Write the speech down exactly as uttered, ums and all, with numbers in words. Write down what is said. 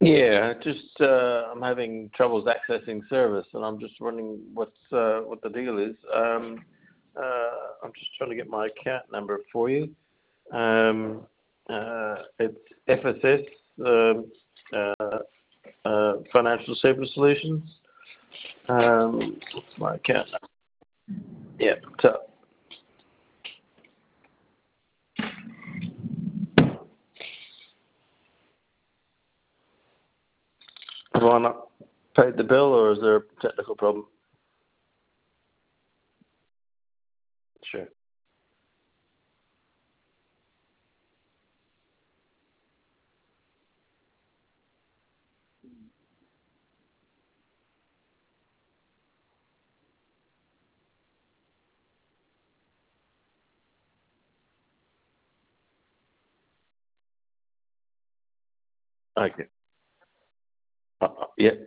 Yeah, just uh, I'm having troubles accessing service, and I'm just wondering what's uh, what the deal is. Um, uh, I'm just trying to get my account number for you. Um, uh, it's F S S um, uh, uh, Financial Service Solutions. Um, what's my account number? Yeah, so have I not paid the bill, or is there a technical problem? Sure. Okay. Uh, uh, yeah.